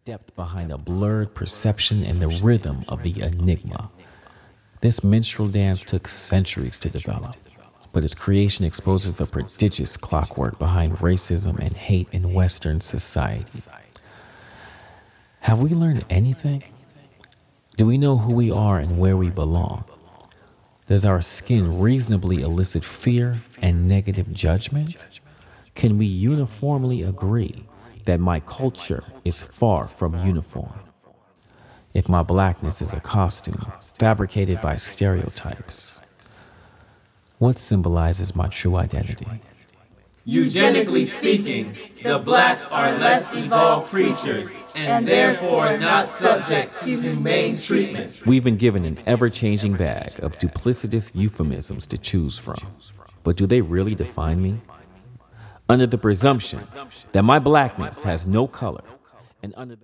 depth behind a blurred perception and the rhythm of the enigma. This minstrel dance took centuries to develop, but its creation exposes the prodigious clockwork behind racism and hate in Western society. Have we learned anything? Do we know who we are and where we belong? Does our skin reasonably elicit fear and negative judgment? Can we uniformly agree that my culture is far from uniform? If my blackness is a costume fabricated by stereotypes, what symbolizes my true identity? Eugenically speaking, the blacks are less evolved creatures and therefore not subject to humane treatment. We've been given an ever-changing bag of duplicitous euphemisms to choose from. But do they really define me? Under the presumption that my blackness has no color and under the